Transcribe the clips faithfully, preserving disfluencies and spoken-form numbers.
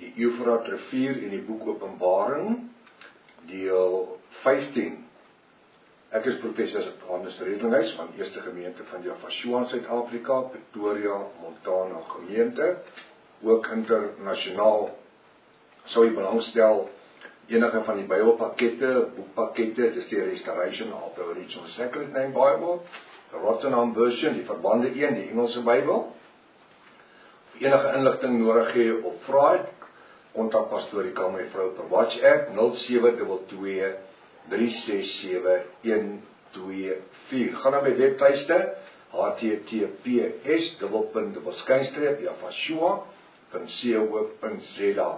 die Eufraat rivier en die boek Openbaring, deel vyftien. Ek is professor Hannes Redlinghuis van Eerste Gemeente van Javashua in Suid-Afrika, Pretoria, Montana gemeente, ook internasionaal. Sou jy belangstel enige van die Bybelpakkette, boekpakkette, dis die Restoration of the Original Sacred Name Bible, the Rotterdam Version, die verbande een, die Engelse Bybel. Enige inligting nodig hê op vraag, kontak pastoor Rika my vrou per WhatsApp nul sewe twee twee drie ses sewe een twee vier. Gaan na my webtuiste h t t p s dubbelpunt dubbel skynstreep javashua punt co punt z a.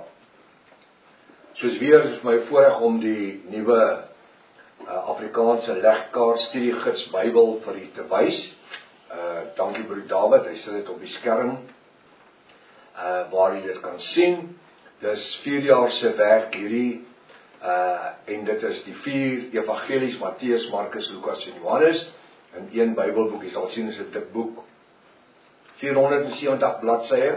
Soos weer is my voorreg om die nuwe uh, Afrikaanse legkaart studiegids Bybel vir u te wys. Uh, dankie broer David, hy sit dit op die skerm uh, waar u dit kan sien. Dis vier jaar se werk hierdie, uh, en dit is die vier evangelies, Matteus, Markus, Lukas en Johannes, in een Bybelboek. Jy sal sien, is 'n dik boek, vierhonderd sewentig bladsye,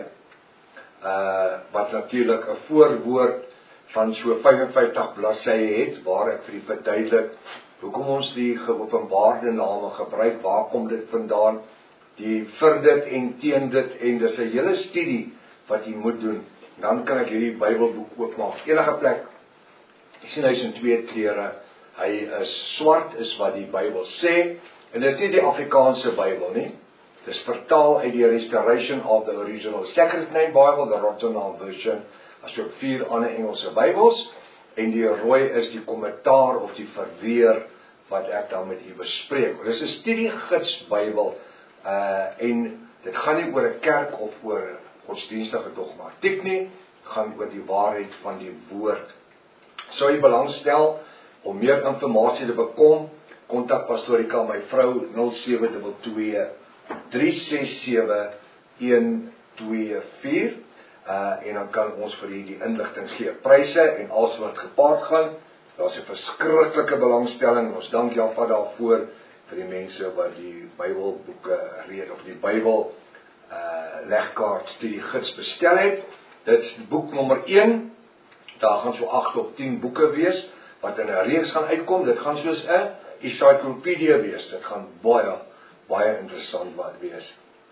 uh, wat natuurlik 'n voorwoord van so vyf en vyftig bladsye het, waar ek vir u verduidelik hoekom ons die geopenbaarde name gebruik, waar kom dit vandaan, die vir dit en teen dit, en dis 'n hele studie wat jy moet doen. Dan kan ek hierdie Bybelboek oopmaak, enige plek. Ek sien hy is in twee kleure, hy is swart, is wat die Bybel sê, en dit is nie die Afrikaanse Bybel nie, dit is vertaal uit die Restoration of the Original Sacred Name Bible, the Rotterdam Version, as ook vier ander Engelse Bybels, en die rooi is die kommentaar of die verweer, wat ek dan met u bespreek. Dit is 'n studiegids Bybel, uh, en dit gaan nie oor 'n kerk of oor godsdienstige dogmatiek nie, gaan oor die waarheid van die woord. Sou jy belangstel om meer inligting te bekom, kontak pastoor Rika my vrou nul sewe twee twee drie ses sewe een twee vier, uh, en dan kan ons vir u die inligting gee. Pryse en alles wat gepaard gaan, daar's 'n verskriklike belangstelling, ons dank Java daarvoor vir die mense wat die Bybelboeke reed, of die Bybel Uh, legkaart studiegids bestel het. Dit is boek nommer een, daar gaan so agt of tien boeke wees, wat in 'n reeks gaan uitkom. Dit gaan soos 'n encyclopedia wees, dit gaan baie, baie interessant wat wees.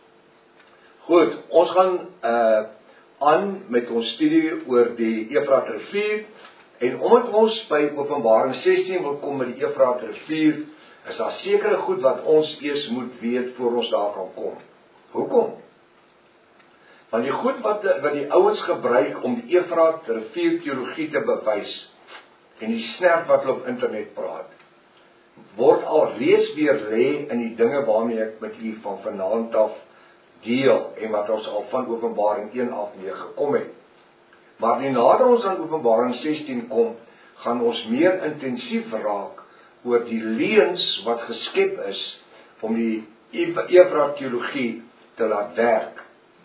Goed, ons gaan uh, aan met ons studie oor die Eufraat rivier, en omdat ons by Openbaring sestien wil kom met die Eufraat rivier, is daar sekere goed wat ons eers moet weet voor ons daar kan kom. Hoekom? Want die goed wat, wat die ouens gebruik om die Eufraat rivier teologie te bewys, en die snert wat hulle op internet praat, word al reeds weer lê in die dinge waarmee ek met u van vanaand af deel, en wat ons al van Openbaring een af mee gekom het. Maar nie nader ons aan Openbaring sestien kom, gaan ons meer intensief raak oor die leuns wat geskep is om die Eufraat teologie te laat werk.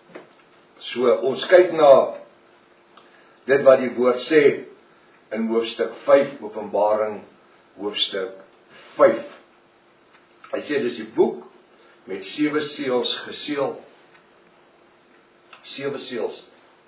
So, ons kyk na dit wat die woord sê in hoofstuk vyf, Openbaring hoofstuk vyf. Hy sê, dis die boek met sewe seels geseël. Sewe seels.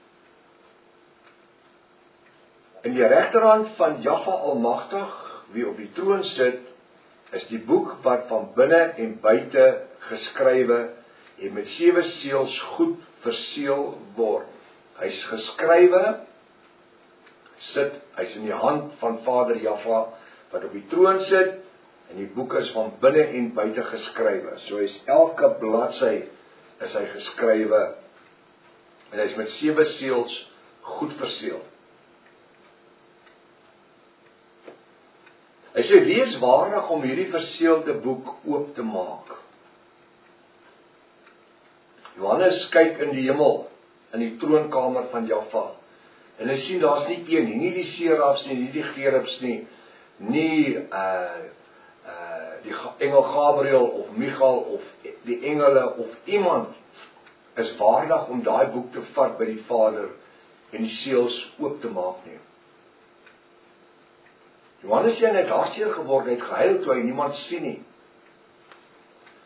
In die regterhand van Jahwe Almagtig, wie op die troon sit, is die boek wat van binne en buite geskrywe en met sewe seels goed verseël word. Hy's geskrywe, sit, hy's in die hand van Vader Jahwe, wat op die troon sit, en die boek is van binne en buite geskrywe. So hy's elke bladsy is hy geskrywe, en hy's met sewe seels goed verseël. Hy sê, wees waardig om hierdie verseelde boek oop te maak. Johannes kyk in die hemel, in die troonkamer van Jahwe, en hy sien, daar's nie een, nie die serafs nie, nie die gerubs nie, nie uh, uh, die engel Gabriel, of Michael, of die engele, of iemand, is waardig om daai boek te vat by die Vader, en die seels oop te maak nie. Johannes sê, hy het hartseer geword, hy het gehuil, toe hy niemand sien nie.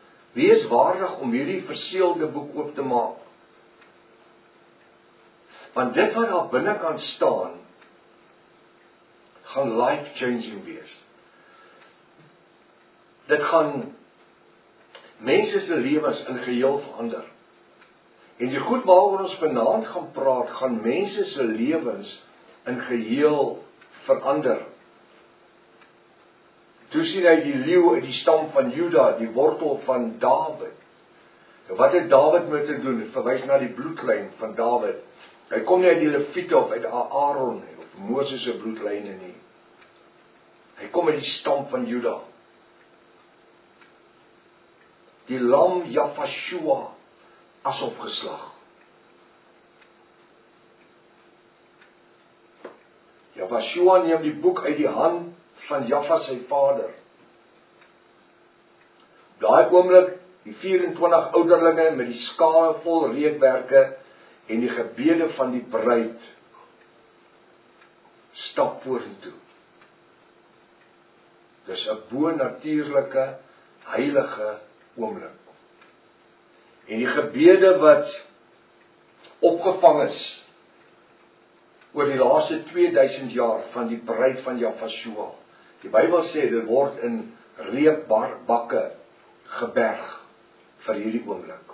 Wees waardig om hierdie verseelde boek oop te maak. Want dit wat daar binnekant staan, gaan life-changing wees. Dit gaan mense se lewens in geheel verander. En die goed waaroor ons vanaand gaan praat, gaan mense se lewens in geheel verander. Toe sien hy die leeu uit die stam van Juda, die wortel van Dawid. En wat het Dawid met te doen? Verwys na die bloedlyn van Dawid. Hy kom nie uit die Lewiete of uit Aaron nie, of Moses se bloedlyne nie. Hy kom uit die stam van Juda. Die lam Jafashua asof geslag. Jafashua neem die boek uit die hand van Jaffa sy vader. Daai oomblik die vyf-en-twintig ouderlinge met die skale vol reukwerke en die gebede van die bruid stap vorentoe. Dis 'n bo-natuurlike, heilige oomblik. En die gebede wat opgevang is oor die laaste tweeduisend jaar van die bruid van Jafashua. Die Bybel sê dit word in reukbakke geberg vir hierdie oomblik.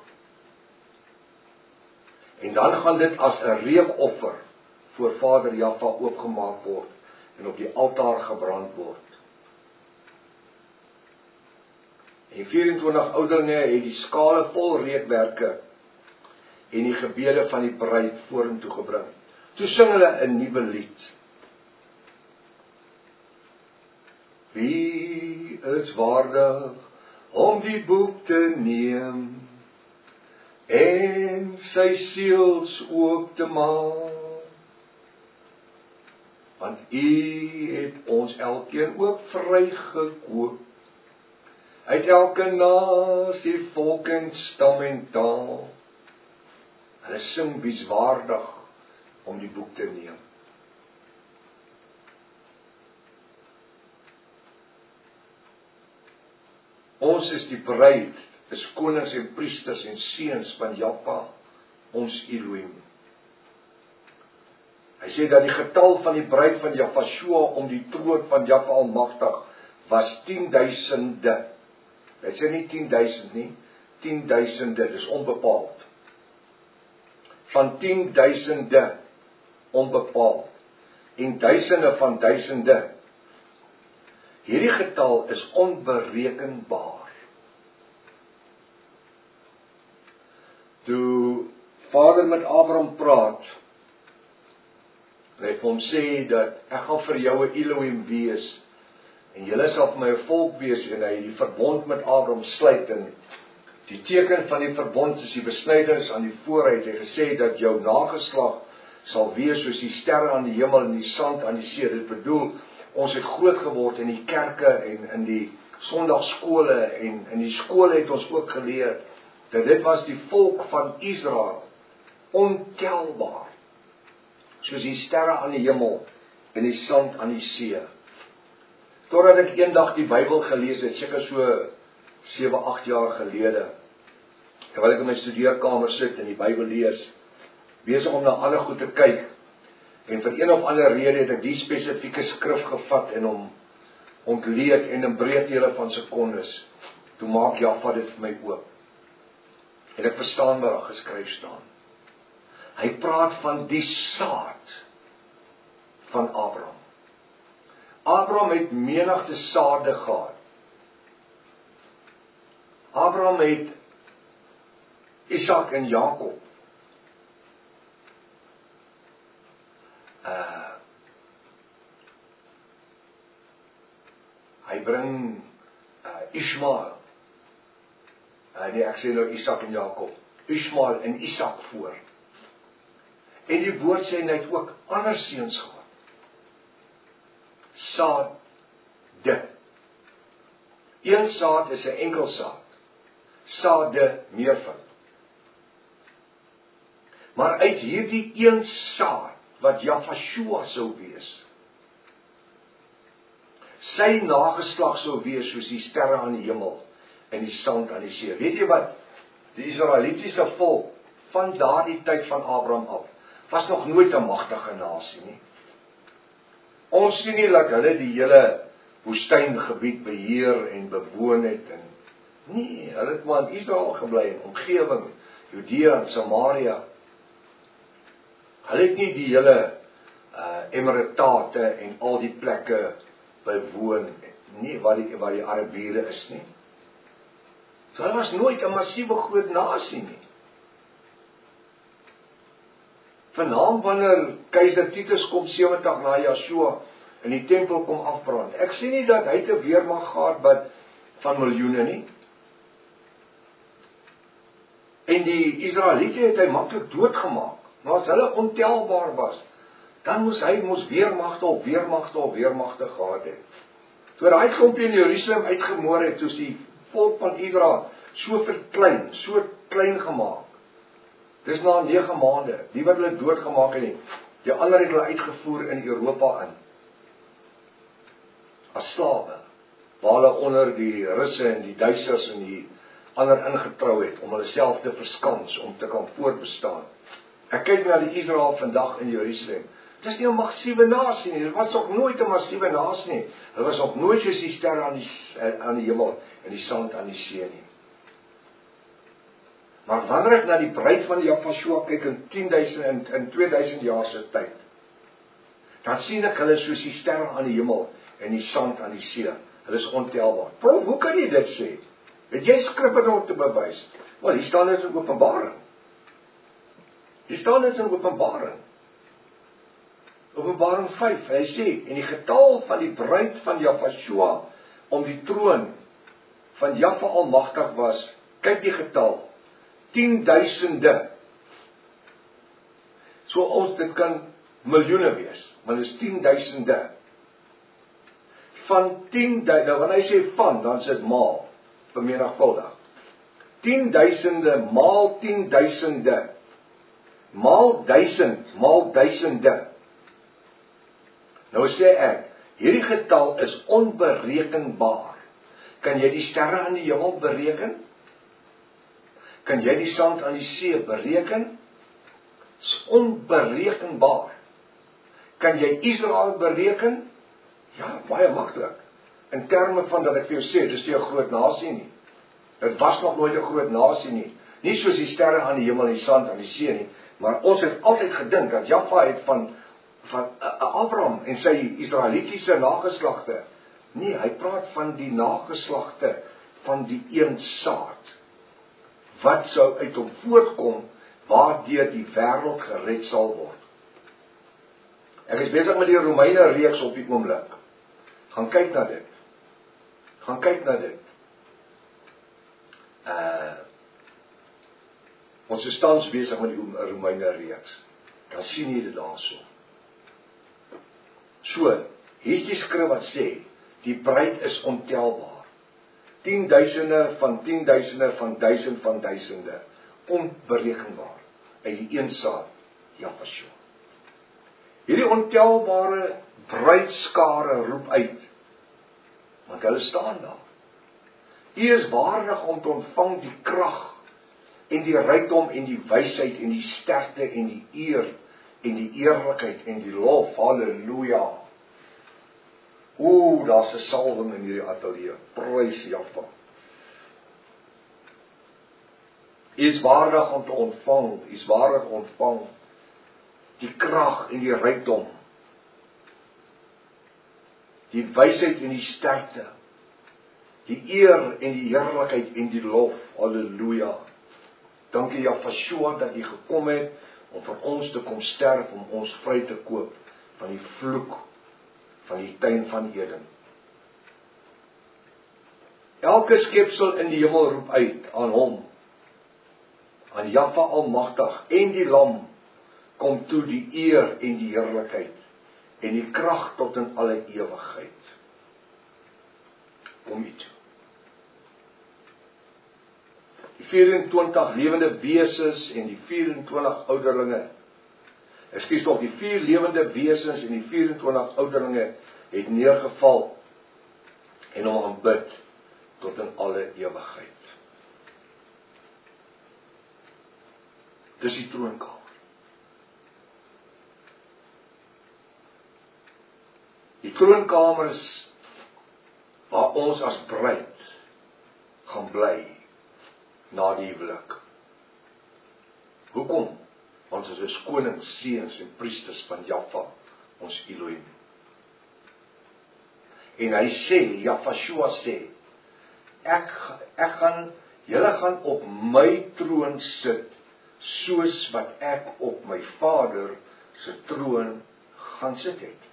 En dan gaan dit as 'n reukoffer voor Vader Jaffa oopgemaak word en op die altaar gebrand word. En vyf-en-twintig ouderlinge het die skale vol reukwerke en die gebede van die bruid vorentoe gebring. Toe sing hulle 'n nuwe lied. Wie is waardig om die boek te neem en sy seels oop te maak? Want U het ons elkeen ook vrygekoop uit elke nasie, volk en stam en taal. Hulle sing wie's waardig om die boek te neem. Ons is die bruid, is konings en priesters en seuns van Jaffa, ons Elohim. Hy sê dat die getal van die bruid van Jafashua om die troon van Jaffa almagtig was tienduisende. Hy sê nie tienduisend nie, tienduisende, dis onbepaald. Van tienduisende, onbepaald. En duisende van duisende. Hierdie getal is onberekenbaar. Toe Vader met Abraham praat, en hy vir hom sê dat ek gaan vir jou 'n Elohim wees, en julle sal vir my 'n volk wees, en hy die verbond met Abraham sluit, en die teken van die verbond is die besnydenis aan die vooruit, hy gesê dat jou nageslag sal wees soos die sterre aan die hemel en die sand aan die see. Dit bedoel, ons het groot geword in die kerke en in die sondagskole, en in die skole het ons ook geleer, dat dit was die volk van Israel, ontelbaar, soos die sterre aan die hemel en die sand aan die see. Totdat ek eendag die Bybel gelees het, seker so sewe, agt jaar gelede, terwyl ek in my studeerkamer sit en die Bybel lees, besig om na ander goed te kyk, en vir een of ander rede het ek die spesifieke skrif gevat en hom ontleed en in breedtele van sekondes, toe maak Jaffa dit vir my oop. En ek verstaan wat daar geskryf staan. Hy praat van die saad van Abraham. Abraham het menigte saade gehad. Abraham het Isak en Jakob. Uh, hy bring uh, Ismael. Uh, nee, ek sê nou Isak en Jakob. Ismael en Isak voor. En die woord sê hy het ook ander seuns gehad. Saade. Een saad is 'n enkel saad. Saade meervoud. Maar uit hierdie een saad wat Jafashua sou wees, sy nageslag sou wees soos die sterre aan die hemel en die sand aan die see. Weet jy wat? Die Israelitiese volk van daardie tyd van Abraham af was nog nooit 'n magtige nasie nie. Ons sien nie dat hulle die hele woestyngebied beheer en bewoon het en nee, hulle het maar in Israel gebly en omgewing, Judea en Samaria. Hulle het nie die hele uh, Emiratate en al die plekke bewoon nie, waar die, waar die Arabiere is nie. So hulle was nooit 'n massiewe groot nasie nie. Vanaand wanneer keiser Titus kom sewentig na Joshua en die tempel kom afbrand. Ek sien nie dat hy te weermag gehad wat van miljoene nie. En die Israeliete het hy maklik doodgemaak. Maar as hulle ontelbaar was, dan moes hy moes weermagte op weermagte op weermagte gehad het. Toe daai klompie in Jerusalem uitgemoor het, toe die volk van Israel so verklein, so klein gemaak. Dis na nege maande, die wat hulle doodgemaak het, die ander het hulle uitgevoer in Europa in. As slawe, waar hulle onder die Russe en die Duitsers en die ander ingetrou het, om hulle self te verskans, om te kan voortbestaan. Ek kyk na die Israel vandag in Jerusalem. Dit is nie 'n massiewe nasie nie, dit was ook nooit 'n massiewe nasie nie. Hulle was ook nooit soos die sterre aan die, aan die hemel en die sand aan die see nie. Maar wanneer ek na die bruid van Jafashua kyk in tien duisend in, in twee duisend jaar se tyd, dan sien ek hulle soos die sterre aan die hemel en die sand aan die see. Hulle is ontelbaar. Prof, hoe kan jy dit sê? Het jy skrif om te bewys? Wel, hier staan dit in Openbaring. Hier staan dit in Openbaring. Openbaring vyf, hy sê, en die getal van die bruid van Jafashua om die troon van Jahwe Almagtig was, kyk die getal, tien duisende. So ons, dit kan miljoene wees, maar dit is tien duisende. Van tien duisende, nou wanneer hy sê van, dan is dit maal, vermenigvuldig. tien duisende maal tien duisende, maal duisend, maal duisende. Nou sê ek, hierdie getal is onberekenbaar. Kan jy die sterre aan die hemel bereken? Kan jy die sand aan die see bereken? Is onberekenbaar. Kan jy Israel bereken? Ja, baie maklik. In terme van dat ek vir jou sê, dis nie 'n groot nasie nie. Dit was nog nooit 'n groot nasie nie. Nie soos die sterre aan die hemel en die sand aan die see nie, maar ons het altyd gedink dat Jahwe het van van uh, Abraham en sy Israelitiese nageslagte. Nee, hy praat van die nageslagte van die een saad. Wat sou uit hom voortkom, waardeur die wêreld gered sal word. Ek is besig met die Romeine reeks op die oomblik. Gaan kyk na dit. Gaan kyk na dit. Uh, ons is tans besig met die Romeine reeks. Dan sien jy dit daarso. So, hier is die skrif wat sê, die bruid is ontelbaar. Tien duisende van tien duisende van duisend van duisende. Onberekenbaar. Uit die een saad, Jafashua. Hierdie ontelbare bruidskare roep uit. Want hulle staan daar. U is waardig om te ontvang die krag en die rykdom en die wysheid en die sterkte en die eer en die eerlikheid en die lof. Halleluja. Oeh, daar's 'n salwing in hierdie ateljee. Prys Jahwe. U is waardig om te ontvang, u is waardig ontvang die krag en die rykdom, die wysheid en die sterkte, die eer en die heerlikheid en die lof. Halleluja. Dankie Jafashua dat u gekom het om vir ons te kom sterf, om ons vry te koop van die vloek van die tuin van Eden. Elke skepsel in die hemel roep uit aan hom, aan Jahwe Almagtig en die Lam, kom toe die eer en die heerlikheid en die krag tot in alle ewigheid. Kom nie toe. Die vyf-en-twintig lewende wesens en die vyf-en-twintig ouderlinge, ekskuus tog, die vier lewende wesens en die vyf-en-twintig ouderlinge het neergeval en hom aanbid tot in alle ewigheid. Dis die troonkamer. Die troonkamer is waar ons as bruid gaan bly na die huwelik. Hoekom? Want ons is konings, seuns en priesters van Jahwe, ons Elohim. En hy sê, Jahwe sê, ek, ek gaan, julle gaan op my troon sit, soos wat ek op my Vader se troon gaan sit het.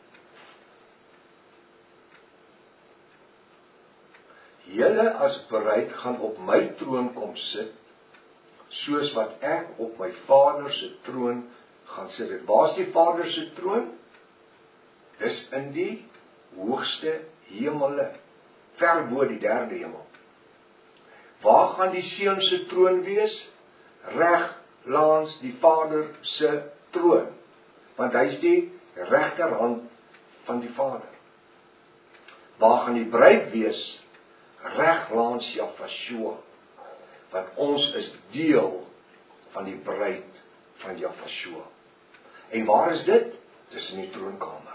Julle as bruid gaan op my troon kom sit, soos wat ek op my Vader se troon gaan sit het. Waar is die Vader se troon? Dis in die hoogste hemele, ver bo die derde hemel. Waar gaan die Seun se troon wees? Reg langs die Vader se troon, want hy is die regterhand van die Vader. Waar gaan die bruid wees? Reg langs Jahwe, want ons is deel van die bruid van Jahwe. En waar is dit? Dis in die troonkamer.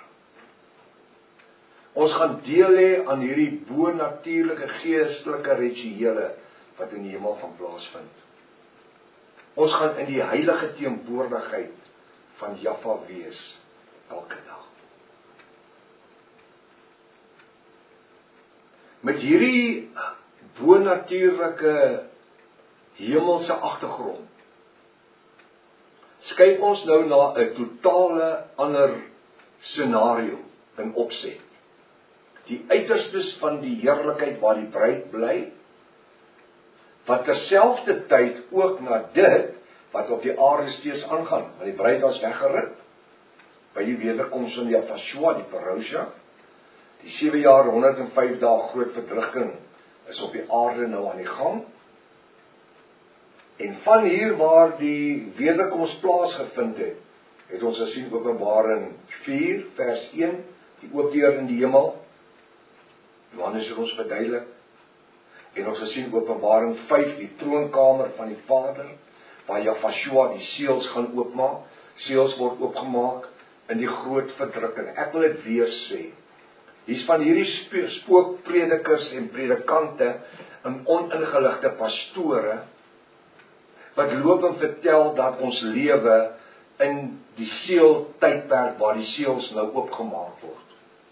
Ons gaan deel hê aan hierdie bo-natuurlike geestelike rituele wat in die hemel van plaasvind. Ons gaan in die heilige teenwoordigheid van Jahwe wees elke dag. Met hierdie bo-natuurlike hemelse agtergrond skyk ons nou na 'n totale ander scenario in opset. Die uiterstes van die heerlikheid waar die bruid bly, wat terselfdertyd ook na dit wat op die aarde steeds aangaan, want die bruid was weggeruk by die wederkoms van Jahwe, die parousia. Die sewe jaar, honderd en vyf dae groot verdrukking is op die aarde nou aan die gang. En van hier waar die wederkoms plaasgevind het, het ons gesien Openbaring vier vers een, die oop deur in die hemel. Johannes het ons verduidelik. En ons gesien Openbaring vyf, die troonkamer van die Vader, waar Jahwe die seels gaan oopmaak. Seels word oopgemaak in die groot verdrukking. Ek wil dit weer sê. Hier's van hierdie spookpredikers en predikante en oningeligte pastore wat loop en vertel dat ons lewe in die seel tydperk waar die seels nou oopgemaak word.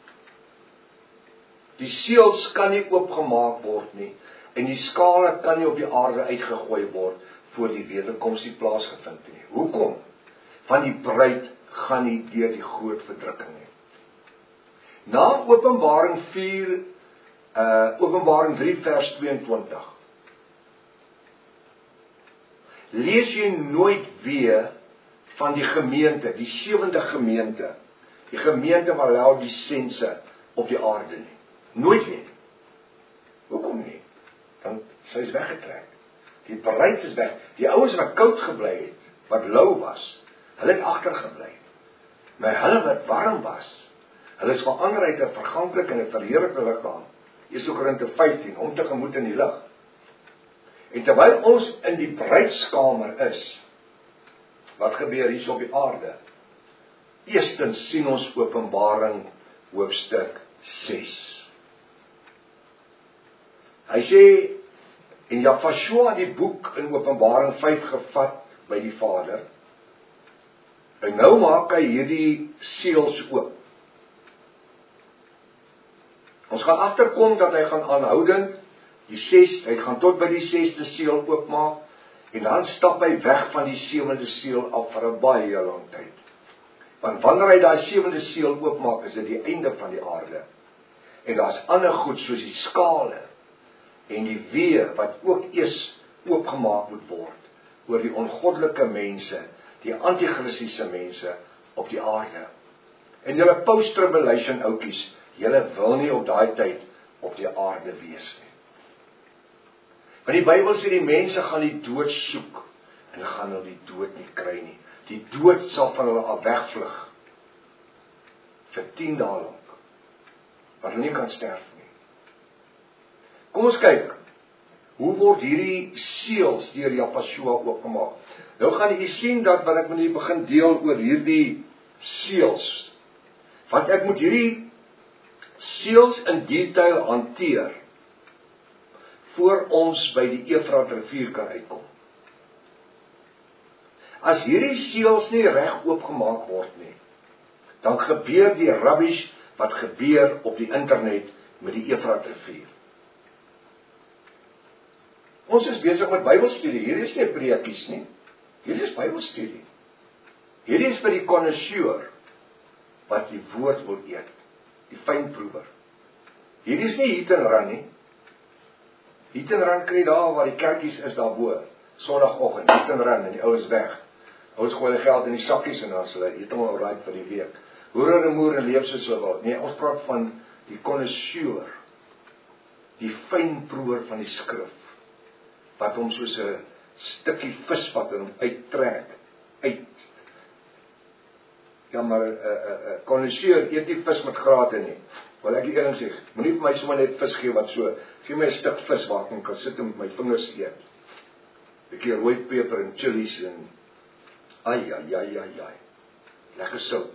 Die seels kan nie oopgemaak word nie en die skale kan nie op die aarde uitgegooi word voor die wederkoms nie plaasgevind nie. Hoekom? Want die bruid gaan nie deur die groot verdrukking nie. Na Openbaring vier, uh, Openbaring drie vers tweeëntwintig, lees jy nooit weer van die gemeente, die sewende gemeente, die gemeente waar Laodisense op die aarde nie. Nooit weer. Hoekom nie? Want sy is weggetrek. Die bruid is weg. Die ouens wat koud gebly het, wat lou was, hulle het agtergebly. Maar hulle wat warm was, hulle is verander uit 'n verganklike en 'n verheerlikte liggaam. Eerste Korinte vyftien, hom tegemoet in die lig. En terwyl ons in die bruidskamer is, wat gebeur hier op die aarde? Eerstens sien ons Openbaring hoofstuk ses. Hy sê, en Jahwe het die boek in Openbaring vyf gevat by die Vader, en nou maak hy hierdie seels oop. Ons gaan agterkom dat hy gaan aanhoudend die ses, hy gaan tot by die sesde seël oopmaak en dan stap hy weg van die sewende seël af vir 'n baie lang tyd. Want wanneer hy daai sewende seël oopmaak, is dit die einde van die aarde. En daar's ander goed soos die skale en die wee wat ook eers oopgemaak moet word oor die ongoddelike mense, die antichristiese mense op die aarde. En julle post-tribulation oukies, julle wil nie op daai tyd op die aarde wees nie. Want die Bybel sê die mense gaan die dood soek en hulle gaan nou die dood nie kry nie. Die dood sal van hulle af wegvlug vir tien dae lank, wat hulle nie kan sterf nie. Kom ons kyk, hoe word hierdie seels deur Jahwe oopgemaak? Nou gaan jy sien dat wat ek moet begin deel oor hierdie seels, want ek moet hierdie seels in detail hanteer voor ons by die Efrat rivier kan uitkom. As hierdie seels nie reg oopgemaak word nie, dan gebeur die rubbish wat gebeur op die internet met die Efrat rivier. Ons is besig met Bybelstudie. Hierdie is nie preekies nie. Hierdie is Bybelstudie. Hierdie is vir die connoisseur wat die woord wil eet, die fynproewer. Hierdie is nie hit en run nie. Hit en run kry daar waar die kerkies is daarbo, Sondagoggend, hit en run en die ouens weg. Ouens gooi hulle geld in die sakkies en dan is hulle heeltemal alright vir die week. Hoere en moere leef soos hulle wil. Nee, ons praat van die connoisseur, die fynproewer van die skrif, wat hom soos 'n stukkie vis wat hom uittrek, uit. Ja, maar 'n uh, uh, uh, connoisseur eet nie vis met grate nie. Wil ek eerlik sê, moenie vir my sommer net vis gee wat so, gee my 'n stuk vis waar ek kan sit en met my vingers eet. 'n Bietjie rooi peper en chilies en ai ai ai ai ai. Lekker sout.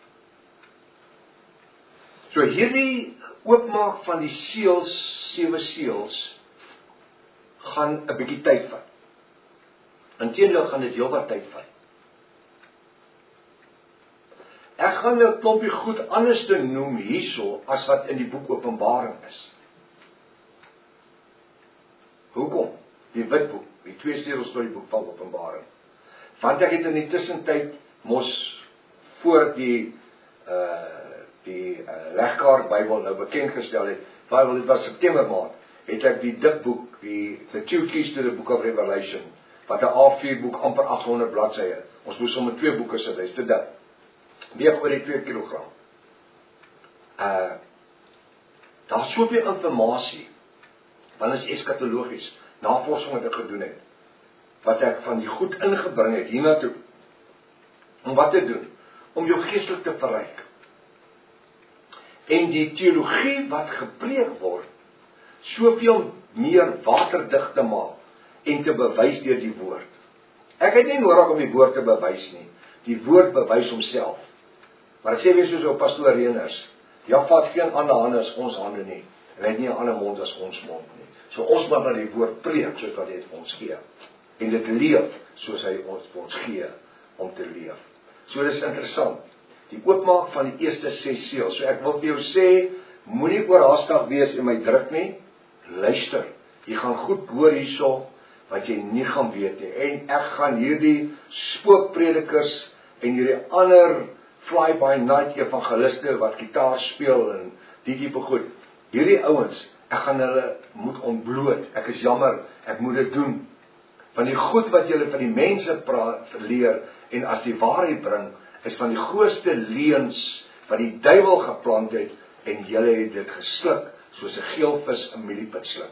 So hierdie oopmaak van die seels, sewe seels, gaan 'n bietjie tyd vat. Inteendeel gaan dit heelwat tyd vat. Ek gaan 'n klompie goed anders te noem hierso as wat in die boek Openbaring is. Hoekom? Die witboek, die twee sleutels tot die boek van Openbaring. Want ek het in die tussentyd mos voor die uh die uh, legkaart Bybel nou bekend gestel het, waar dit was September maand, het ek die dik boek, die The Two Keys to the Book of Revelation, wat 'n A vier boek amper agt honderd bladsye. Ons moes sommer twee boeke sit, hy's te dik. Weeg oor die twee kilogram. Uh, daar is soveel informasie, want dit is eskatologies, navorsing wat ek gedoen het, wat ek van die goed ingebring het, hiernatoe, om wat te doen? Om jou geestelik te verryk. En die teologie wat gepreek word, soveel meer waterdig te maak, en te bewys deur die woord. Ek het nie nodig om die woord te bewys nie, die woord bewys homself. Maar ek sê weer soos op pastoor Reners, ja, vat geen ander hande as ons hande nie, en hy het nie 'n ander mond as ons mond nie. So ons moet maar die woord preek, soos wat hy het ons gee, en dit leef, soos hy ons vir ons gee, om te leef. So dit is interessant, die oopmaak van die eerste ses seels. So ek wil vir jou sê, moenie oorhaastig wees en my druk nie, luister, jy gaan goed hoor hierso, wat jy nie gaan weet nie, en ek gaan hierdie spookpredikers, en hierdie ander fly-by-night evangeliste, wat gitaar speel, en die tipe goed, hierdie ouens, ek gaan hulle moet ontbloot, ek is jammer, ek moet dit doen, van die goed wat julle van die mense praat, leer, en as die waarheid bring, is van die grootste leuns, wat die duiwel geplant het, en julle het dit gesluk, soos 'n geelvis 'n mieliepit sluk.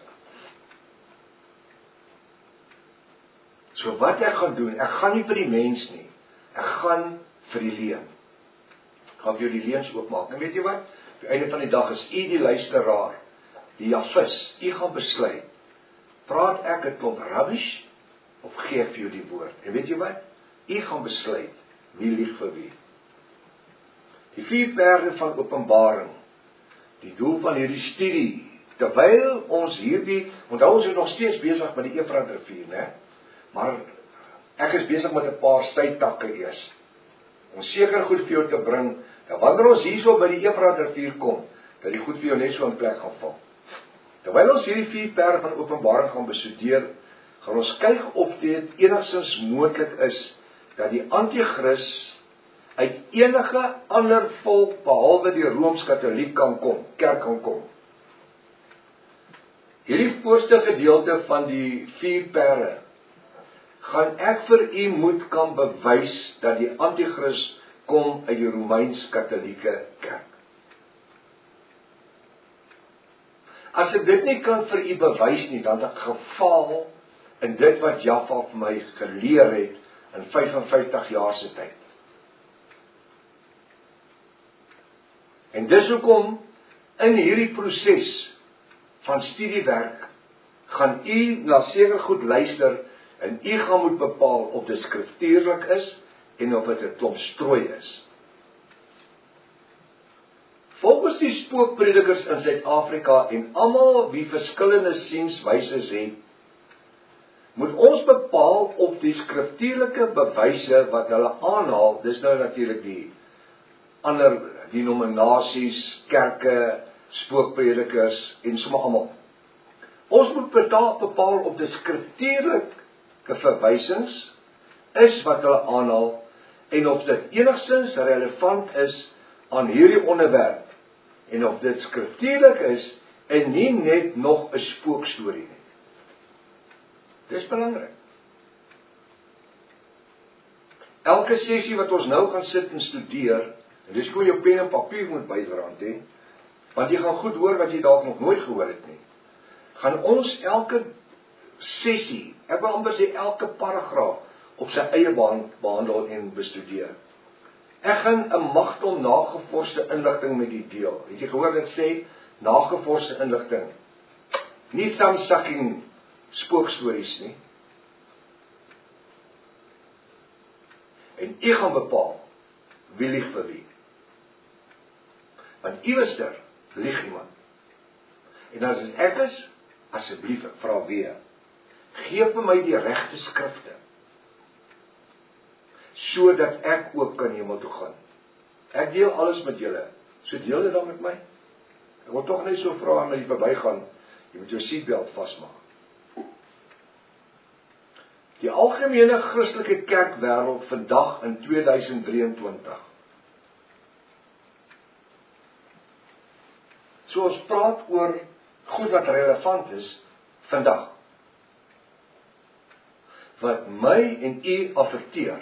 So wat ek gaan doen, ek gaan nie vir die mens nie, ek gaan vir die leuen. Ek gaan vir jou die leuns oopmaak, en weet jy wat, op die einde van die dag is u die luisteraar, die javis, u gaan besluit, praat ek 'n klomp rubbish, of gee ek vir jou die woord, en weet jy wat, u gaan besluit, wie lieg vir wie. Die vier perde van Openbaring, die doel van hierdie studie, terwyl ons hierdie, onthou ons is nog steeds besig met die Efrat rivier, né? Maar ek is besig met 'n paar sytakke eers, om seker goed vir jou te bring, dat wanneer ons hierso by die Efrat rivier kom, dat die goed vir jou net so in plek gaan val. Terwyl ons hierdie vier perde van Openbaring gaan bestudeer, gaan ons kyk of dit enigstens moontlik is, dat die Antichrist uit enige ander volk, behalwe die Rooms-Katoliek kan kom, kerk kan kom. Hierdie voorste gedeelte van die vier perde, gaan ek vir u moet kan bewys, dat die Antichrist kom uit die Romeins-Katolieke kerk. As ek dit nie kan vir u bewys nie, dan het ek gefaal in dit wat Jaffa vir my geleer het, in vyf en vyftig jaar se tyd. En dis hoekom in hierdie proses van studiewerk gaan u na seker goed luister en u gaan moet bepaal of dit skriftuurlik is en of dit 'n klomp strooi is. Volgens ons die spookpredikers in Suid-Afrika en almal wie verskillende sienswyses het, moet ons bepaal of die skriftuurlike bewyse wat hulle aanhaal, dis nou natuurlik die ander denominasies, kerke, spookpredikers en sommer almal. Ons moet bepaal, bepaal of die skriftuurlike verwysings is wat hulle aanhaal en of dit enigstens relevant is aan hierdie onderwerp en of dit skriftuurlik is en nie net nog 'n spookstorie nie. Dis belangrik. Elke sessie wat ons nou gaan sit en studeer, en dis hoe jou pen en papier moet bydraand hê, want jy gaan goed hoor wat jy dalk nog nooit gehoor het nie. Gaan ons elke sessie, ek wil amper sê elke paragraaf op sy eie behandel en bestudeer. Ek gaan 'n magtom nagevorsde inligting met u deel. Het jy gehoor dit sê nagevorsde inligting? Nie thumbsucking spookstories nie. En u gaan bepaal wie lieg vir wie. Want iewester lieg iemand. En as dit ek is, asseblief ek vra weer, gee vir my die regte skrifte, sodat ek ook kan hemel toe gaan. Ek deel alles met julle, so deel dit dan met my. Ek wil tog net so vra aan my verbygaan, jy moet jou seatbelt vasmaak. Die algemene Christelike kerkwêreld vandag in tweeduisend drieëntwintig. So ons praat oor goed wat relevant is vandag. Wat my en u affekteer.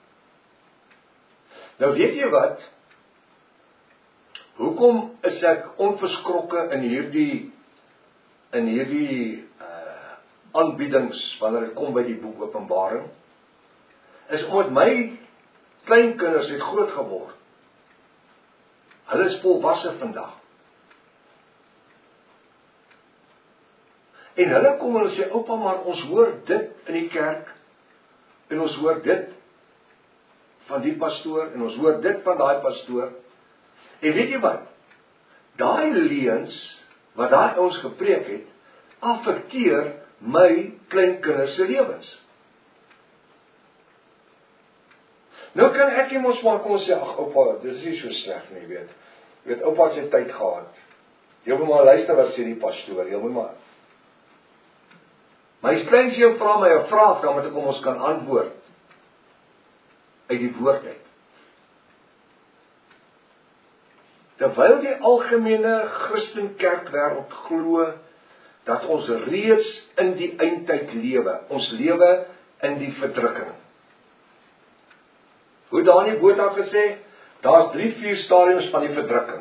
Nou weet jy wat? Hoekom is ek onverskrokke in hierdie in hierdie uh, aanbiedings wanneer dit kom by die boek Openbaring? Is omdat my kleinkinders het groot geword. Hulle is volwasse vandag. En hulle kom en hulle sê, oupa, maar ons hoor dit in die kerk, en ons hoor dit van die pastoor, en ons hoor dit van daai pastoor. En weet jy wat? Daai leuns, wat daai ons gepreek het, affekteer my kleinkinders se lewens. Nou kan ek nie mos maar kom sê, ag oupa, dit is nie so sleg nie, weet. Jy weet, oupa het sy tyd gehad. Jy moet maar luister wat sê die pastoor, jy moet maar. My kleinseun vra my 'n vraag, dan moet ek hom ons kan antwoord uit die woord uit. Terwyl die algemene Christenkerkwêreld glo dat ons reeds in die eindtyd lewe, ons lewe in die verdrukking. Hoe Dani Botha gesê, daar's drie, vier stadiums van die verdrukking.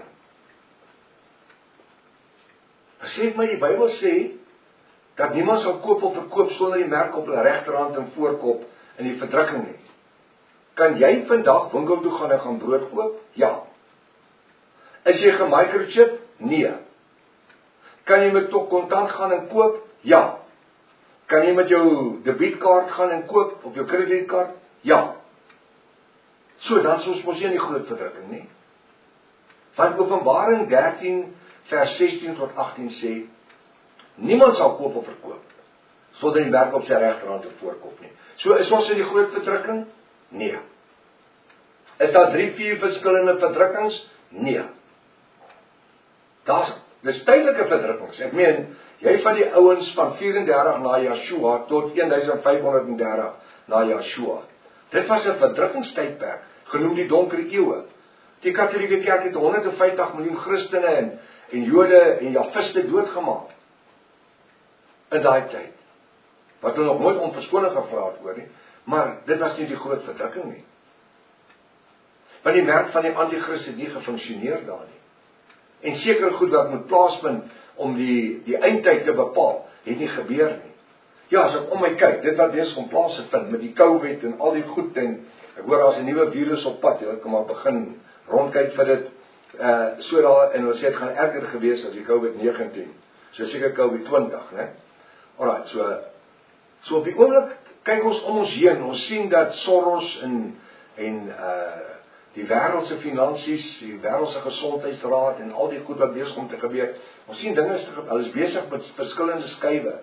Sê my die Bybel sê dat niemand sal koop of verkoop sonder die merk op hulle regterhand en voorkop in die verdrukking nie. Kan jy vandag winkel toe gaan en gaan brood koop? Ja. Is jy gemicrochip? Nee. Kan jy met tot kontant gaan en koop? Ja. Kan jy met jou debietkaart gaan en koop of jou kredietkaart? Ja. So, dan is ons mos nie in die groot verdrukking nie. Want Openbaring dertien vers sestien tot agtien sê, niemand sal koop of verkoop sonder die merk op sy regterhand of voorkop nie. So, is ons in die groot verdrukking? Nee. Is daar drie, vier verskillende verdrukkings? Nee. Daar's dis tydelike verdrukkings. Ek meen, jy van die ouens van vyf en dertig na Yeshua tot duisend vyf honderd en dertig na Yeshua. Dit was 'n verdrukkingstydperk, genoem die donker eeue. Die Katolieke Kerk het honderd en vyftig miljoen Christene en, en Jode en Javiste doodgemaak in daai tyd. Wat hulle nog nooit om verskoning gevra het oor nie, maar dit was nie die groot verdrukking nie. Want die merk van die anti-Christ het nie gefunksioneer daar nie. En seker goed wat moet plaasvind om die, die eindtyd te bepaal, het nie gebeur nie. Ja, as ek om my kyk, dit wat besig om plaas te vind met die COVID en al die goed en ek hoor daar's 'n nuwe virus op pad, jy kan maar begin rondkyk vir dit uh so daar en ons sê dit gaan erger gewees as die COVID negentien. So seker COVID twintig, né? Alraai, so so op die oomblik kyk ons om ons heen, ons sien dat Soros en en uh die wêreldse finansies, die wêreldse gesondheidsraad en al die goed wat besig om te gebeur. Ons sien dinge is hulle is besig met verskillende skuwe.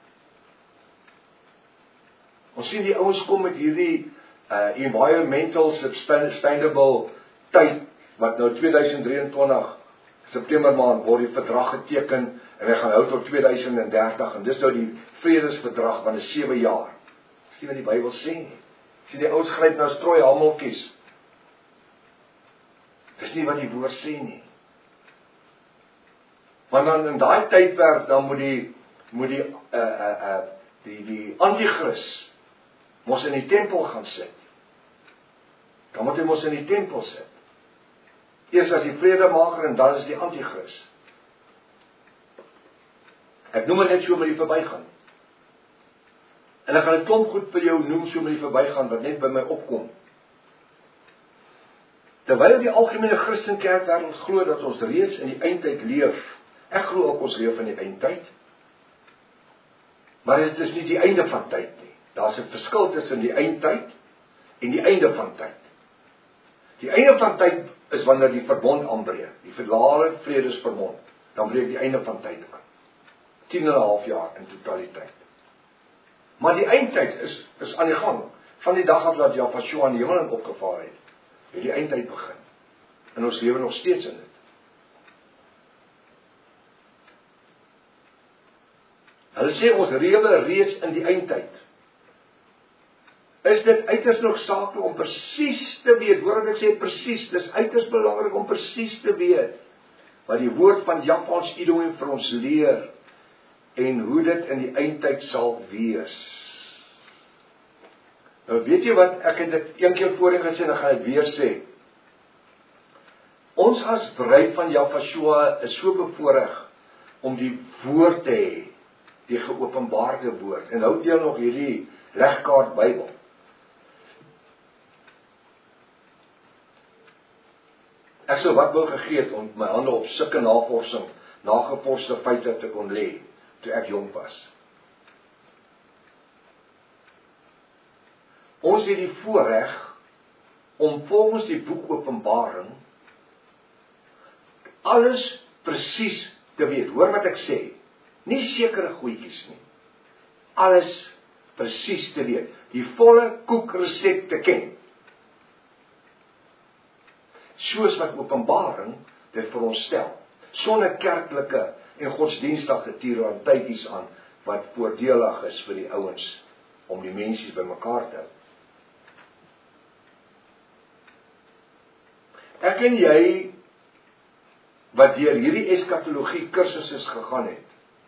Ons sien die ouens kom met hierdie uh, environmental sustainable tyd wat nou tweeduisend drieëntwintig September maand word die verdrag geteken en hy gaan hou tot tweeduisend dertig en dis nou die vredesverdrag van 'n sewe jaar. Dis nie wat die Bybel sê nie. Sien die ouens gryp na strooi hammeltjies. Dis nie wat die woord sê nie. Want dan in daai tydperk dan moet die moet die uh uh uh die die anti-kris mos in die tempel gaan sit. Dan moet hy mos in die tempel sit. Eers as die vredemaker en dan is die anti-kris. Ek noem net so met die verbygaan. En ek gaan 'n klomp goed vir jou noem so met die verbygaan wat net by my opkom. Terwyl die algemene Christenkerkwêreld glo dat ons reeds in die eindtyd leef, ek glo ook ons leef in die eindtyd. Maar dit is nie die einde van tyd nie. Daar's 'n verskil tussen die eindtyd en die einde van tyd. Die einde van tyd is wanneer die verbond aanbreek, die verlare vredesverbond, dan breek die einde van tyd aan. tien en 'n half jaar in totaliteit. Maar die eindtyd is is aan die gang. Van die dag af dat Jahweh aan die hemel opgevaar het, het die eindtyd begin. En ons lewe nog steeds in dit. Hulle sê ons lewe reeds in die eindtyd. Is dit uiters noodsaaklik om presies te weet, hoor wat ek sê presies, dis uiters belangrik om presies te weet, wat die woord van Jahweh ons Elohim vir ons leer, en hoe dit in die eindtyd sal wees. Nou weet jy wat, ek het dit een keer voorheen gesê, en ek gaan dit weer sê. Ons as bruid van Jahweh is so bevoorreg om die woord te hê, die geopenbaarde woord, en hou deel nog hierdie legkaart Bybel. Ek sou wat wou gegee het om my hande op sulke navorsing, nagevorste feite te kon lê, toe ek jong was. Ons het die voorreg om volgens die boek Openbaring alles presies te weet. Hoor wat ek sê. Nie sekere goedjies nie. Alles presies te weet. Die volle koekresep te ken. Soos wat Openbaring dit vir ons stel. Sonder kerklike en godsdienstige tirantytjies aan wat voordelig is vir die ouens om die mensies bymekaar te hou. Ek en jy wat deur hierdie eskatologie kursusse gegaan het,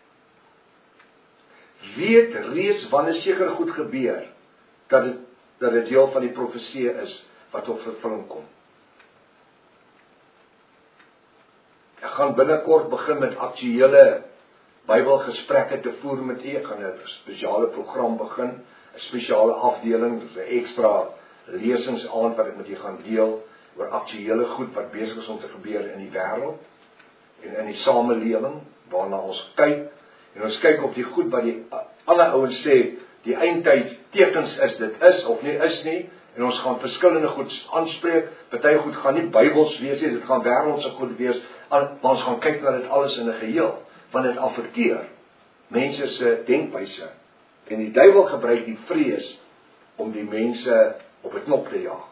weet reeds wanneer seker goed gebeur dat dit dat dit deel van die profesie is wat op vervulling kom. Ek gaan binnekort begin met aktuele Bybelgesprekke te voer met u. Ek gaan 'n spesiale program begin, 'n spesiale afdeling, dis 'n ekstra lesingsaand wat ek met u gaan deel oor aktuele goed wat besig is om te gebeur in die wêreld en in die samelewing waarna ons kyk. En ons kyk op die goed wat die ander ouens sê, die eindtyd tekens is, dit is of nie is nie. En ons gaan verskillende goed aanspreek. Party goed gaan nie Bybels wees nie, dit gaan wêreldse goed wees. Maar ons gaan kyk na dit alles in 'n geheel, want dit affekteer mense se denkwyse. En die duiwel gebruik die vrees om die mense op 'n knop te jaag.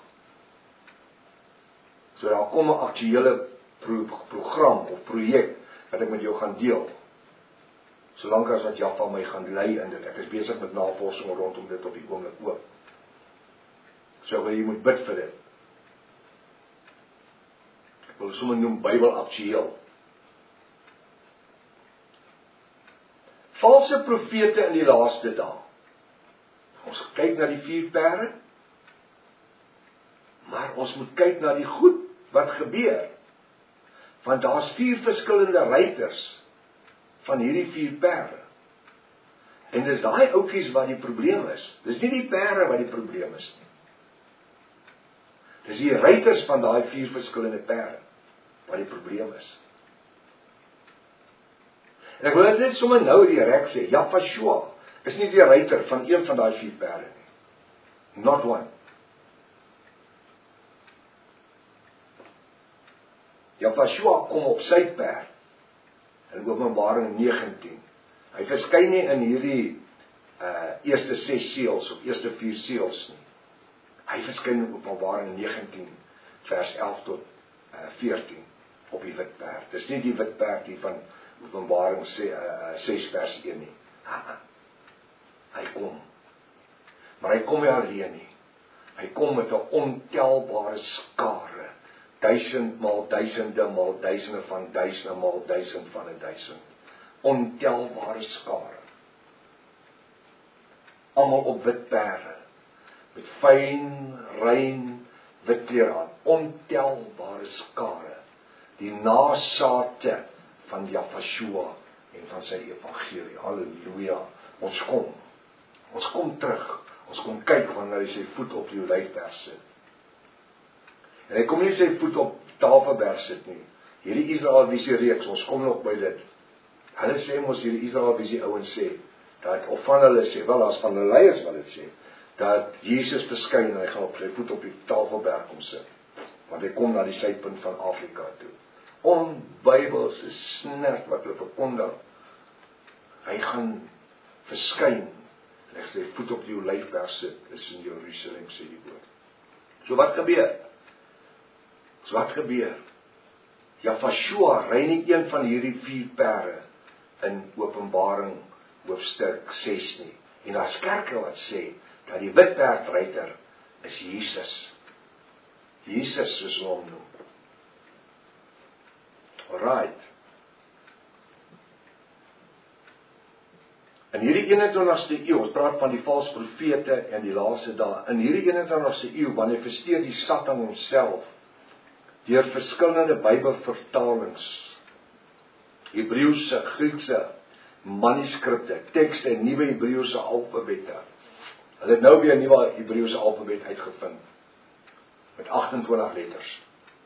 So daar kom 'n aktuele pro program of projek wat ek met jou gaan deel. Solank as wat Jahweh my gaan lei in dit. Ek is besig met navorsing rondom dit op die oomblik ook. So wil jy moet bid vir dit. Ek wil sommer noem Bybel aktueel. Valse profete in die laaste dae. Ons kyk na die vier perde, maar ons moet kyk na die goed wat gebeur. Want daar's vier verskillende ruiters van hierdie vier perde. En dis daai oudjies wat die probleem is. Dis nie die perde wat die probleem is nie. Dis die ruiters van daai vier verskillende perde wat die probleem is. En ek wil net sommer nou direk sê, Jahweh is nie die ruiter van een van daai vier perde nie. Not one. Jafashua kom op sy perd in Openbaring negentien. Hy verskyn nie in hierdie uh, eerste ses seels of eerste vier seels nie. Hy verskyn in Openbaring negentien vers elf tot veertien op die wit perd. Dis nie die wit perd hier van Openbaring ses vers een nie. Hy kom. Maar hy kom nie alleen nie. Hy kom met 'n ontelbare skare. Duisend maal duisende maal duisende van duisende maal duisend van 'n duisend. Ontelbare skare. Almal op wit perde. Met fyn, rein, wit klere aan. Ontelbare skare. Die nasaate van Jafashua en van sy evangelie. Halleluja. Ons kom. Ons kom terug. Ons kom kyk wanneer hy sy voet op die Olyfberg sit. En hy kom nie sy voet op Tafelberg sit nie. Hierdie Israelvisie reeks, ons kom nog by dit. Hulle sê mos hierdie Israelvisie ouens sê, dat of van hulle sê, wel as van hulle leiers wat dit sê, dat Jesus verskyn en hy gaan op sy voet op die Tafelberg kom sit. Want hy kom na die suidpunt van Afrika toe. Onbybelse snert wat hulle verkondig. Hy gaan verskyn en hy sy voet op die Olyfberg sit, is in Jerusalem, sê die woord. So wat gebeur? So wat gebeur? Jafashua ry nie een van hierdie vier perde in Openbaring hoofstuk ses nie. En daar's kerke wat sê dat die wit perdryter is Jesus. Jesus soos hom noem. Alright. In hierdie eenentwintigste eeu, ons praat van die valse profete en die laaste dae. In hierdie eenentwintigste eeu manifesteer die Satan homself deur verskillende Bybelvertalings, Hebreëse, Griekse manuskripte, tekste en nuwe Hebreëse alfabette. Hulle het nou weer 'n nuwe Hebreëse alfabet uitgevind met agt-en-twintig letters.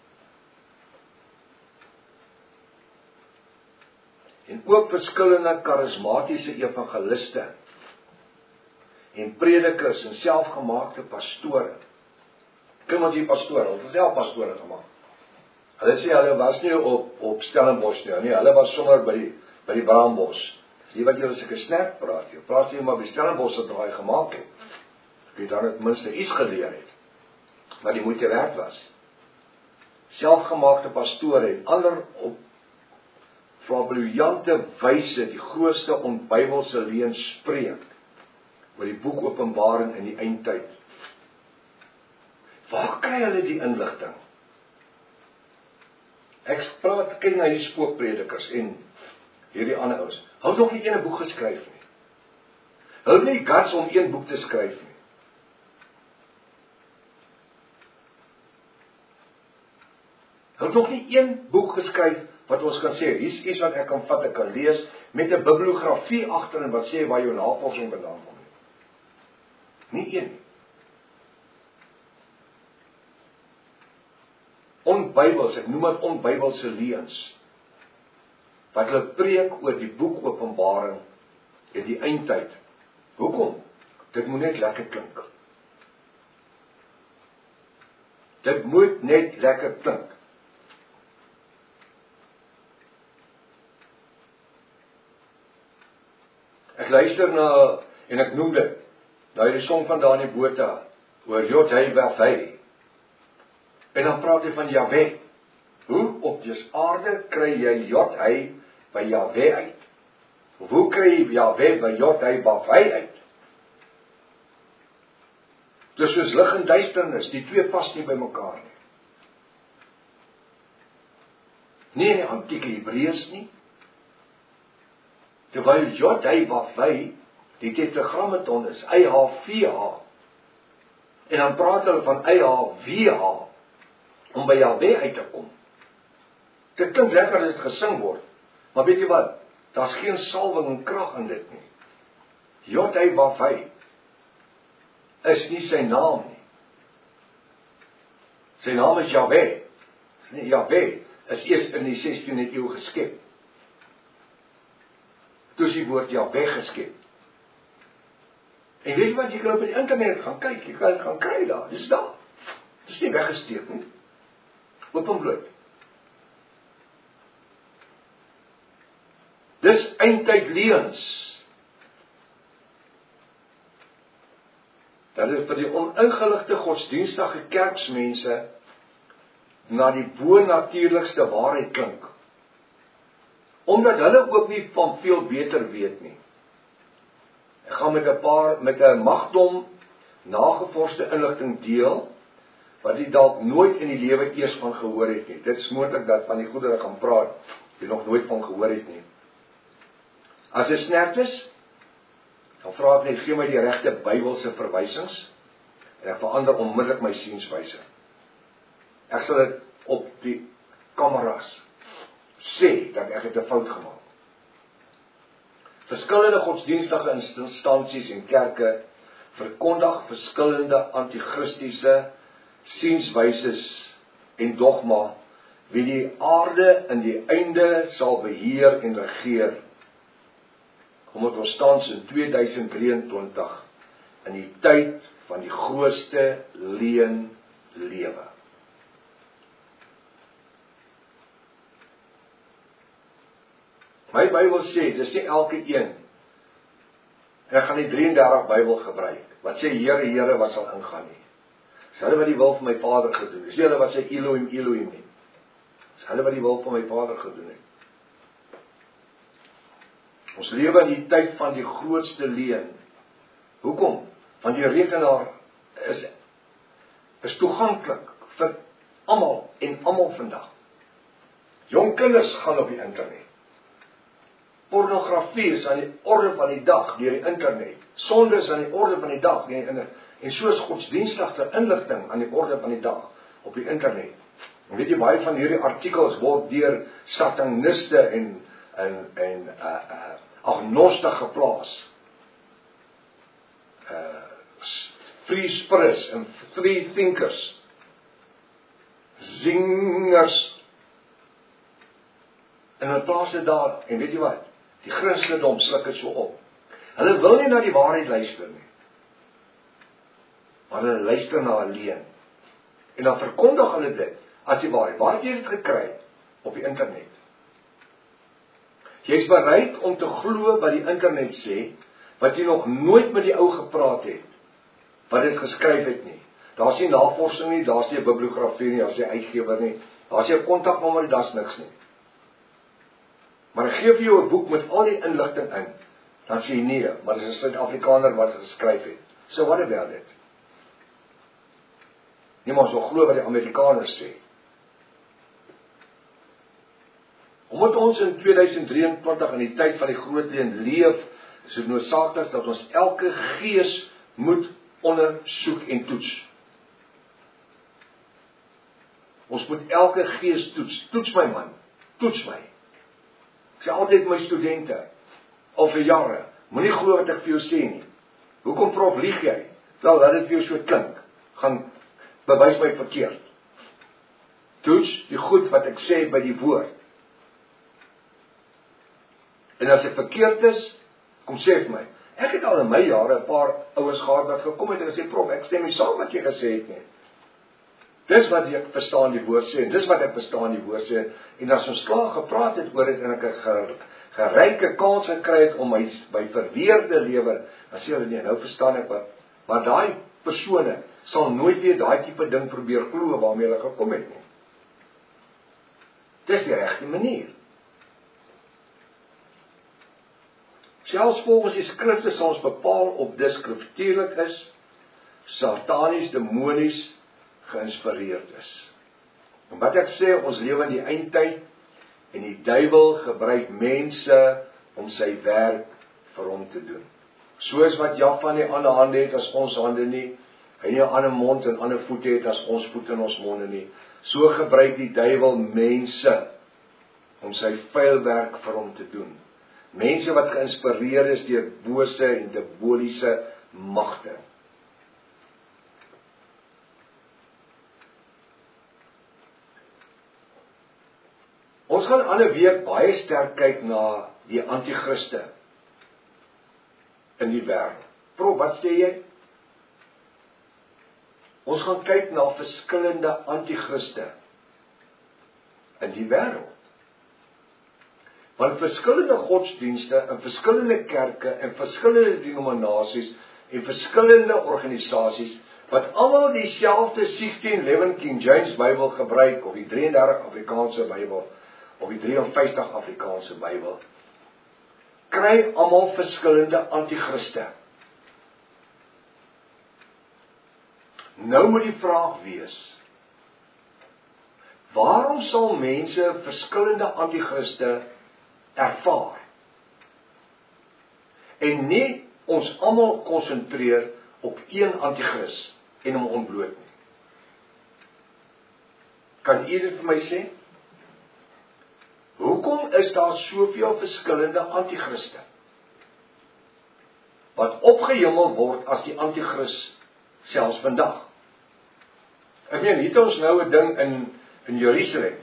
En ook verskillende karismatiese evangeliste en predikers en selfgemaakte pastore. Kom ons die pastore, hulle het self pastore gemaak. Hulle sê hulle was nie op op Stellenbosch nie, nee, hulle was sommer by die by die Braambos. Jy wat julle sulke snerp praat, jy praat jy maar by Stellenbosch wat daai gemaak het. Ek weet dan het minste iets geleer het, wat die moeite werd was. Selfgemaakte pastore en ander op flamboyante wyse die grootste onbybelse leuns spreek oor die boek Openbaring in die eindtyd. Waar kry hulle die inligting? Ek praat kyk na die spookpredikers en hierdie ander ouens. Hulle het nog nie een boek geskryf nie. Hulle het nie guts om een boek te skryf nie. Hulle het nog nie een boek geskryf wat ons kan sê, hier's iets wat ek kan vat, ek kan lees, met 'n bibliografie agterin wat sê waar jou navorsing vandaan kom. Nie een. Onbybels, ek noem dit onbybelse leuns. Wat hulle preek oor die boek Openbaring en die eindtyd. Hoekom? Dit moet net lekker klink. Dit moet net lekker klink. Ek luister na, en ek noem dit, na die song van Danie Botha, oor Jod hy waf hy. En dan praat hy van Jahwe. Hoe op die aarde kry jy Jod hy by Jahwe uit? Of hoe kry jy Jahwe by Jod hy waf hy uit? Dis soos lig en duisternis, die twee pas nie by mekaar nie. Nie in die antieke Hebreërs nie. Terwyl Jod hy waf hy, die tetragrammaton is Y H V H. En dan praat hulle van Y H W H om by Jahwe uit te kom. Dit klink lekker as dit gesing word, maar weet jy wat? Daar's geen salwing en krag in dit nie. Jod hy waf hy is nie sy naam nie. Sy naam is Jahwe. Is nie Jahwe is eers in die sestiende eeu geskep. Toe is die woord Jahwe geskep. En weet jy wat, jy kan op die internet gaan kyk, jy kan gaan kry daar, dis daar. Dis nie weggesteek nie. Openbloot. eindtyd leuns. Dat dit vir die oningeligte godsdienstige kerksmense na die bonatuurlikste waarheid klink. Omdat hulle ook nie van veel beter weet nie. Ek gaan met 'n paar met 'n magdom nagevorsde inligting deel, wat jy dalk nooit in die lewe eers van gehoor het nie. Dit is moontlik dat van die goedere gaan praat, jy nog nooit van gehoor het nie. As dit snert is, dan vra ek net, gee my die regte Bybelse verwysings, en ek verander onmiddellik my sienswyse. Ek sal dit op die kameras sê, dat ek het 'n fout gemaak. Verskillende godsdienstige instansies en kerke verkondig verskillende antichristiese sienswyses en dogma, wie die aarde in die einde sal beheer en regeer. Omdat ons tans in tweeduisend drieëntwintig in die tyd van die grootste leuen lewe. My Bybel sê, dis nie elke een, en ek gaan die drie en dertig Bybel gebruik, wat sê Here, Here, wat sal ingaan nie. Dis hulle wat die wil van my Vader gedoen het. Dis hulle wat sê Elohim, Elohim nie. Dis hulle wat die wil van my Vader gedoen het. Ons lewe in die tyd van die grootste leuen. Hoekom? Want die rekenaar is, is toeganklik vir almal en almal vandag. Jong kinders gaan op die internet. Pornografie is aan die orde van die dag deur die internet. Sonde is aan die orde van die dag deur die internet. En soos godsdienstige inligting aan die orde van die dag op die internet. En weet jy, baie van hierdie artikels word deur sataniste en en en uh uh agnoste geplaas. Uh free spirits en free thinkers. Zingers. En in plaas dit daar, en weet jy wat? Die Christendom sluk het so op. Hulle wil nie na die waarheid luister nie. Maar hulle luister na 'n leuen. En dan verkondig hulle dit as die waarheid. Waar het jy dit gekry? Op die internet. Jy is bereid om te glo wat die internet sê, wat jy nog nooit met die ou gepraat het, wat dit geskryf het nie. Daar's nie navorsing nie, daar's nie 'n bibliografie nie, daar's nie 'n uitgewer nie, daar's nie 'n kontaknommer nie, daar's niks nie. Maar ek gee vir jou 'n boek met al die inligting in, dan sê jy nee, maar dit is 'n Suid-Afrikaner wat dit geskryf het. So what about it? Niemand sal glo wat die Amerikaners sê. Omdat ons in tweeduisend drieëntwintig in die tyd van die groot leuen leef, is dit noodsaaklik dat ons elke gees moet ondersoek en toets. Ons moet elke gees toets. Toets my man, toets my. Ek sê altyd my studente, al vir jare, moenie glo wat ek vir jou sê nie. Hoekom prof lieg jy? Wel, laat dit vir jou so klink. Gaan bewys my verkeerd. Toets die goed wat ek sê by die woord. En as ek verkeerd is, kom sê vir my. Ek het al in my jare 'n paar ouers gehad wat gekom het en gesê, prof, ek stem nie saam wat jy gesê het nie. Dis wat ek verstaan die woord sê, en dis wat ek verstaan die woord sê, en as ons klaar gepraat het oor dit, en ek 'n geryke kans gekry het om my, my verweerde lewe, dan sê hulle nie, nou verstaan ek wat, maar daai persone sal nooit weer daai tipe ding probeer glo waarmee hulle gekom het nie. Dis die regte manier. Selfs volgens die skrifte sal ons bepaal of dit skriftuurlik is, satanies, demonies, geïnspireerd is. En wat ek sê, ons lewe in die eindtyd, en die duiwel gebruik mense om sy werk vir hom te doen. Soos wat Java nie ander hande het as ons hande nie, hy nie 'n ander mond en ander voete het as ons voete en ons monde nie, so gebruik die duiwel mense om sy vuil werk vir hom te doen. Mense wat geïnspireer is deur bose en diaboliese magte. Ons gaan ander week baie sterk kyk na die antichriste in die wêreld. Prof, wat sê jy? Ons gaan kyk na verskillende antichriste in die wêreld. Want verskillende godsdienste en verskillende kerke en verskillende denominasies en verskillende organisasies wat almal dieselfde sixteen eleven King James Bybel gebruik of die drieëndertig Afrikaanse Bybel of die drie en vyftig Afrikaanse Bybel, kry almal verskillende antichriste. Nou moet die vraag wees, waarom sal mense verskillende antichriste ervaar? En nie ons almal konsentreer op een antichrist en hom ontbloot nie. Kan u dit vir my sê? Hoekom is daar soveel verskillende antichriste wat opgehemel word as die antichrist selfs vandag? Ek meen, hier het ons nou 'n ding in in Jerusalem,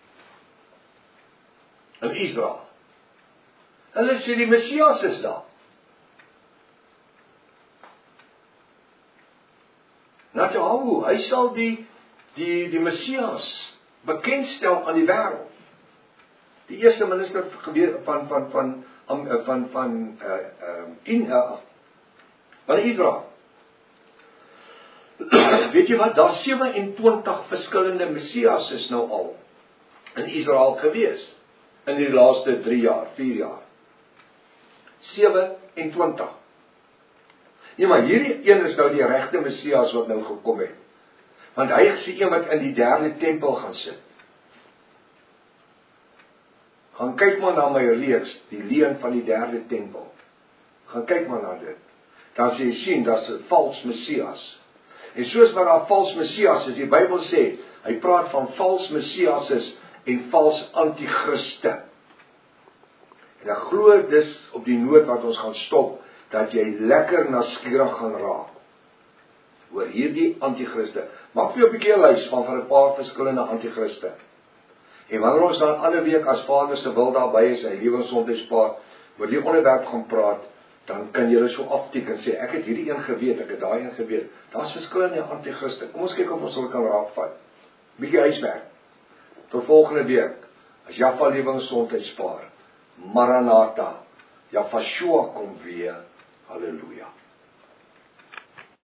in Israel. Hulle sê die Messias is daar. Netanyahu, hy sal die die die Messias bekendstel aan die wêreld. Die eerste minister gebeur van van van van van van uh, uh, in uh, van Israel. Weet jy wat, daar sewe-en-twintig verskillende Messias is nou al in Israel gewees in die laaste drie jaar, vier jaar. sewe-en-twintig. Nee, maar hierdie een is nou die regte Messias wat nou gekom het. Want hy is die een wat in die derde tempel gaan sit. Gaan kyk maar na my reeks, die leuen van die derde tempel. Gaan kyk maar na dit. Dan sê jy sien, dat is 'n vals Messias. En soos wat daar vals Messias is, die Bybel sê, hy praat van vals Messias en vals antichriste. En ek glo dis op die noot wat ons gaan stop, dat jy lekker nuuskierig gaan raak oor hierdie antichriste. Maak vir jou 'n bietjie 'n lys van van 'n paar verskillende antichriste. En wanneer ons dan ander week as Vader se wil daarby is, hy lewe gesondheidspaar, oor die onderwerp gaan praat, dan kan jy so aftik en sê, ek het hierdie een geweet, ek het daai een geweet. Daar's verskillende antichriste. Kom ons kyk of ons hulle kan raakvat. Bietjie huiswerk. Tot volgende week, as Jaffa lewe gesondheidspaar. Maranatha. Jaffa kom weer. Halleluja.